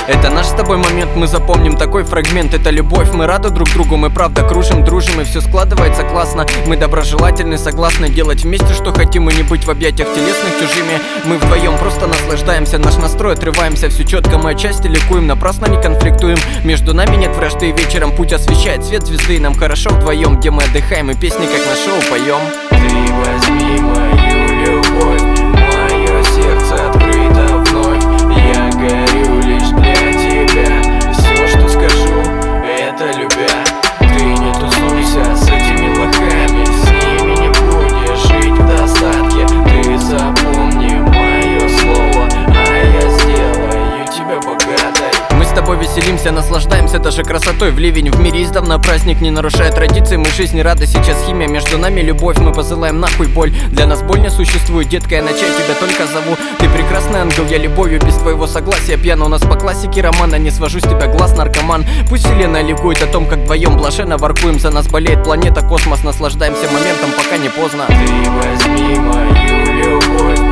Это наш с тобой момент, мы запомним такой фрагмент. Это любовь, мы рады друг другу, мы правда кружим, дружим, и все складывается классно. Мы доброжелательны, согласны делать вместе, что хотим, и не быть в объятиях телесных чужими. Мы вдвоем просто наслаждаемся, наш настрой отрываемся, все четко, мы отчасти ликуем, напрасно не конфликтуем. Между нами нет вражды, вечером путь освещает свет звезды, и нам хорошо вдвоем, где мы отдыхаем и песни как на шоу поем. Ты возьми мою любовь, мое сердце открыто вновь. Я горю лишь для тебя, все, что скажу, это любя. Ты не тусуйся с этими лохами, с ними не будешь жить в достатке. Ты запомни мое слово, а я сделаю тебя богатой. Мы с тобой веселимся, наслаждаемся даже красотой. В ливень в мире издавна праздник, не нарушая традиции. Мы жизни рады, сейчас химия, между нами любовь. Мы посылаем нахуй боль, для нас боль не существует. Детка, я ночей тебя только зову. Ты прекрасный ангел, я любовью без твоего согласия пьян. У нас по классике романа, не свожу с тебя глаз, наркоман. Пусть вселенная ликует о том, как вдвоем блаженно воркуем. За нас болеет планета, космос, наслаждаемся моментом, пока не поздно. Ты возьми мою любовь,